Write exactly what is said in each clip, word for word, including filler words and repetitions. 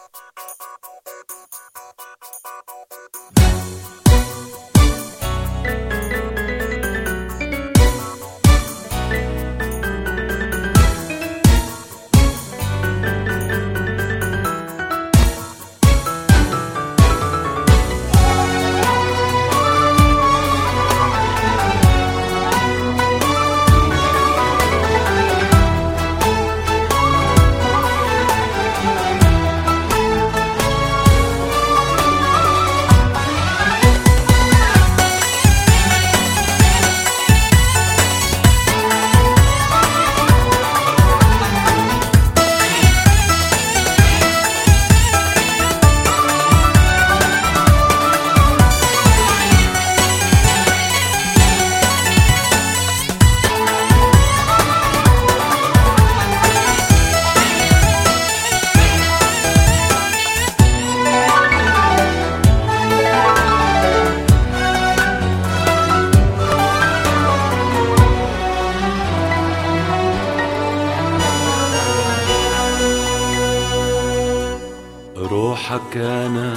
روحك أنا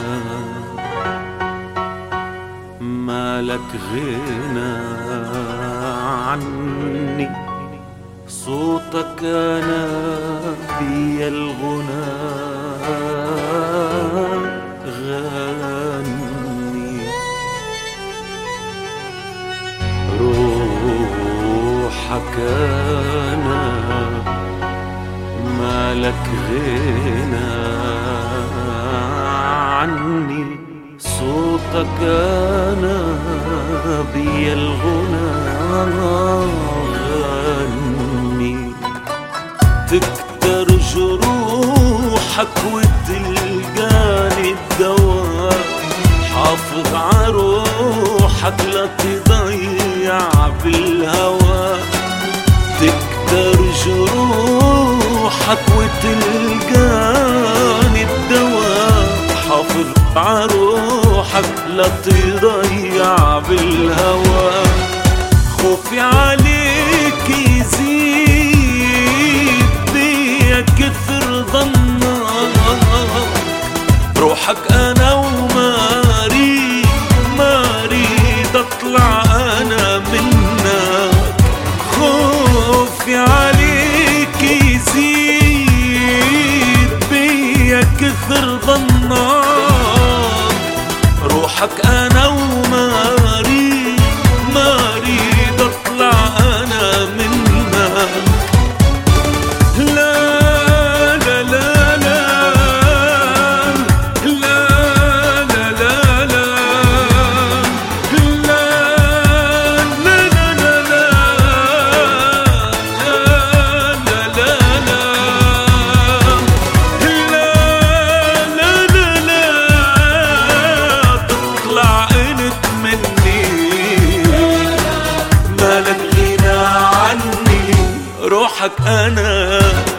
مالك غنى عني، صوتك أنا بيا الغنى غني. روحك أنا مالك غنى عني، صوتك أنا بيا الغنى غني. تكتر جروحك وتلقاني الدواء، حافظ عروحك لا تضيع بالهوى. تكتر جروحك وتلقاني الدواء، حافظ عروحك لا تضيع بالهوى. خوفي عليك يزيد بيا كثر ظنك، روحك أنا وما أريد ما أريد أطلع أنا منك. خوفي عليك يزيد بيا كثر ظنك، روحك أنا وما أريد ما أريد أطلع أنا منك. لا لا لا لا لا لا لا لا روحك أنا.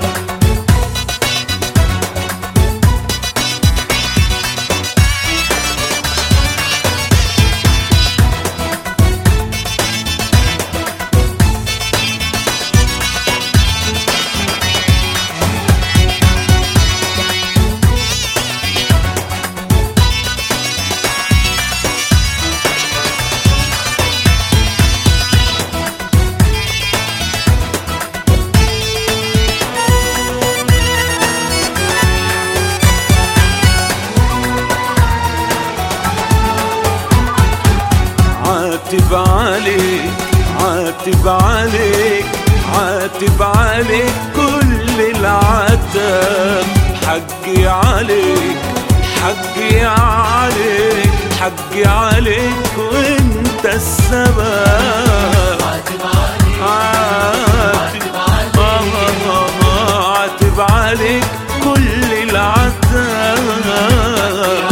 عاتب عليك عاتب عليك عاتب عليك كل العتاب، حقي عليك حقي عليك حقي عليك وانت السبب. عاتب عليك عاتب عليك عاتب عليك كل العتاب،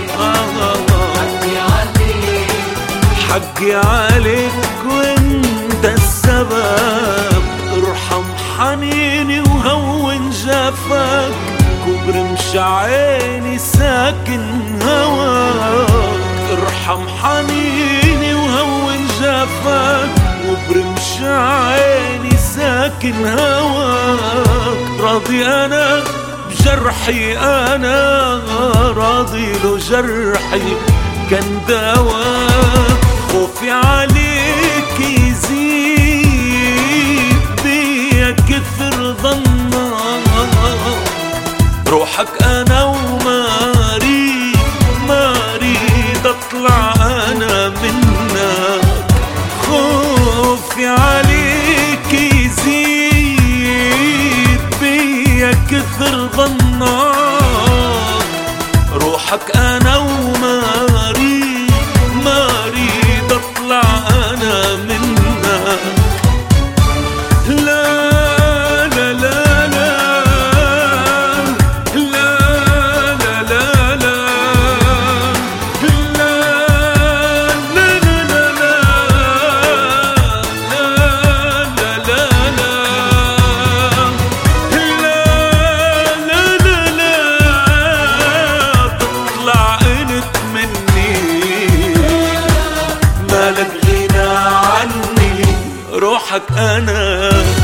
حقي عليك وانت السبب. ارحم حنيني وهون جفاك، كبر مش عيني ساكن هواك. ارحم حنيني وهون جفاك، كبر مش عيني ساكن هواك. راضي انا جرحي أنا راضي له جرحي كان دواء. خوفي عليك يزيد بيا كثر ظنك، روحك أنا وما أريد ما أريد أطلع أنا منك. خوفي عليك يزيد بيا كثر ظنك، روحك أنا وما أريد ما أريد أطلع أنا منك. لا لا لا لا لا لا لا لا لا لا روحك أنا